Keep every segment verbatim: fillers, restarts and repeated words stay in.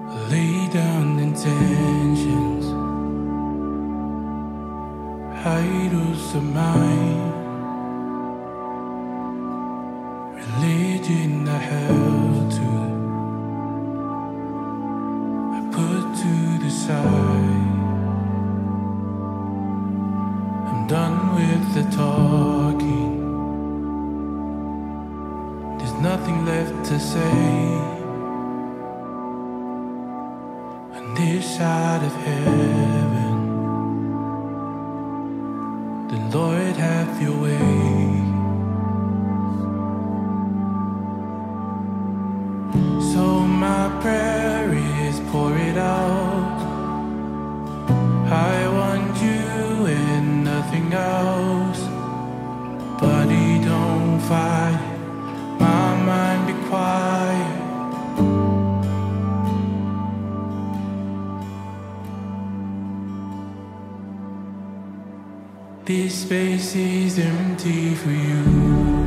Lay down intentions, idols of mine, religion I held to, I put to the side. I'm done with the talking, there's nothing left to say. This side of heaven, the Lord have your way. So my prayer is pour it out. I want you and nothing else. Body don't fight, my mind be quiet. This space is empty for you.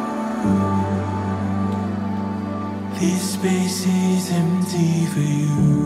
This space is empty for you.